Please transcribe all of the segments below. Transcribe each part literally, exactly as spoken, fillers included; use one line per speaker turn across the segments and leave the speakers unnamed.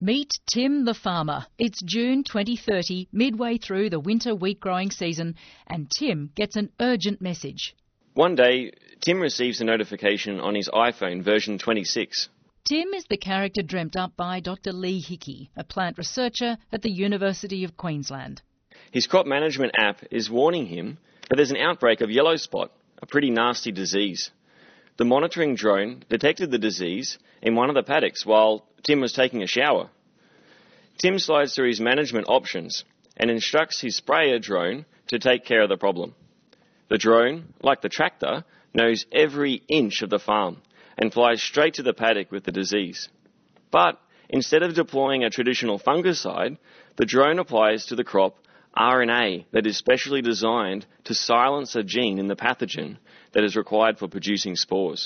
Meet Tim the farmer. It's June twenty thirty, midway through the winter wheat growing season, and Tim gets an urgent message.
One day, Tim receives a notification on his iPhone version twenty-six.
Tim is the character dreamt up by Doctor Lee Hickey, a plant researcher at the University of Queensland.
His crop management app is warning him that there's an outbreak of yellow spot, a pretty nasty disease. The monitoring drone detected the disease in one of the paddocks while Tim was taking a shower. Tim slides through his management options and instructs his sprayer drone to take care of the problem. The drone, like the tractor, knows every inch of the farm and flies straight to the paddock with the disease. But instead of deploying a traditional fungicide, the drone applies to the crop R N A that is specially designed to silence a gene in the pathogen that is required for producing spores.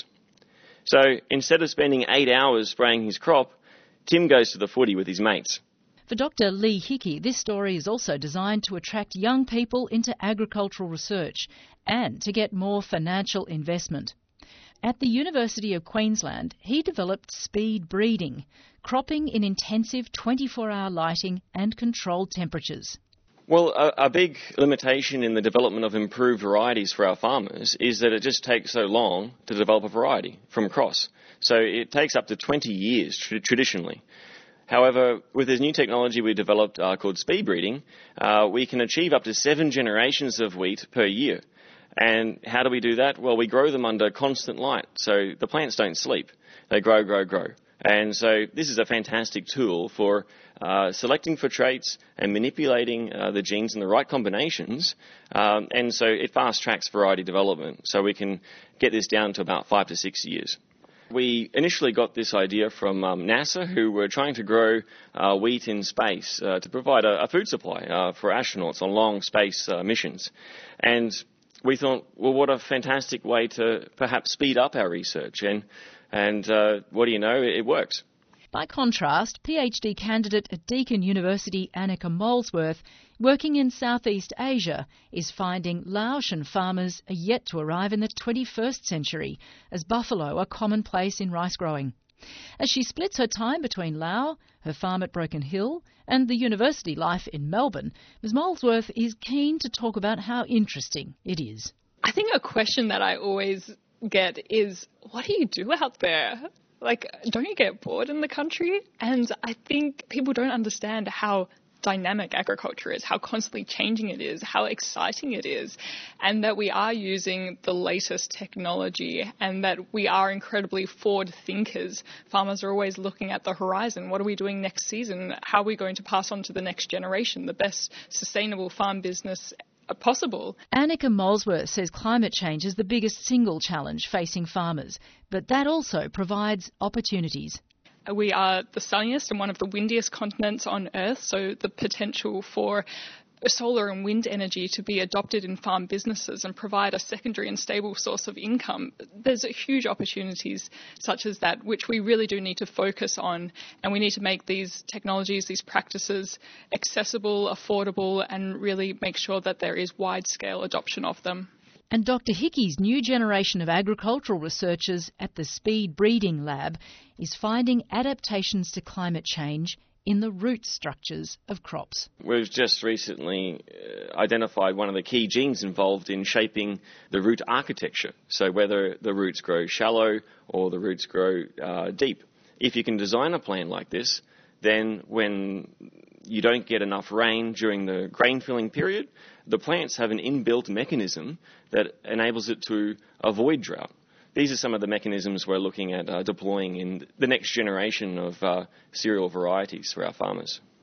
So instead of spending eight hours spraying his crop, Tim goes to the footy with his mates.
For Doctor Lee Hickey, this story is also designed to attract young people into agricultural research and to get more financial investment. At the University of Queensland, he developed speed breeding, cropping in intensive twenty-four hour lighting and controlled temperatures.
Well, a, a big limitation in the development of improved varieties for our farmers is that it just takes so long to develop a variety from cross. So it takes up to twenty years tr- traditionally. However, with this new technology we developed uh, called speed breeding, uh, we can achieve up to seven generations of wheat per year. And how do we do that? Well, we grow them under constant light, so the plants don't sleep. They grow, grow, grow. And so this is a fantastic tool for uh, selecting for traits and manipulating uh, the genes in the right combinations. Um, and so it fast-tracks variety development, so we can get this down to about five to six years. We initially got this idea from um, NASA, who were trying to grow uh, wheat in space uh, to provide a, a food supply uh, for astronauts on long space uh, missions. And we thought, well, what a fantastic way to perhaps speed up our research. And, and uh, what do you know, it, it works.
By contrast, PhD candidate at Deakin University Annika Molesworth, working in Southeast Asia, is finding Laotian farmers are yet to arrive in the twenty-first century, as buffalo are commonplace in rice growing. As she splits her time between Laos, her farm at Broken Hill, and the university life in Melbourne, Miz Molesworth is keen to talk about how interesting it is.
I think a question that I always get is, what do you do out there? Like, don't you get bored in the country? And I think people don't understand how dynamic agriculture is, how constantly changing it is, how exciting it is, and that we are using the latest technology and that we are incredibly forward thinkers. Farmers are always looking at the horizon. What are we doing next season? How are we going to pass on to the next generation the best sustainable farm business possible?
Annika Molesworth says climate change is the biggest single challenge facing farmers, but that also provides opportunities.
We are the sunniest and one of the windiest continents on Earth, so the potential for solar and wind energy to be adopted in farm businesses and provide a secondary and stable source of income. There's huge opportunities such as that, which we really do need to focus on, and we need to make these technologies, these practices accessible, affordable, and really make sure that there is wide-scale adoption of them.
And Doctor Hickey's new generation of agricultural researchers at the Speed Breeding Lab is finding adaptations to climate change in the root structures of crops.
We've just recently uh, identified one of the key genes involved in shaping the root architecture, so whether the roots grow shallow or the roots grow uh, deep. If you can design a plant like this, then when you don't get enough rain during the grain filling period, the plants have an inbuilt mechanism that enables it to avoid drought. These are some of the mechanisms we're looking at uh, deploying in the next generation of uh, cereal varieties for our farmers.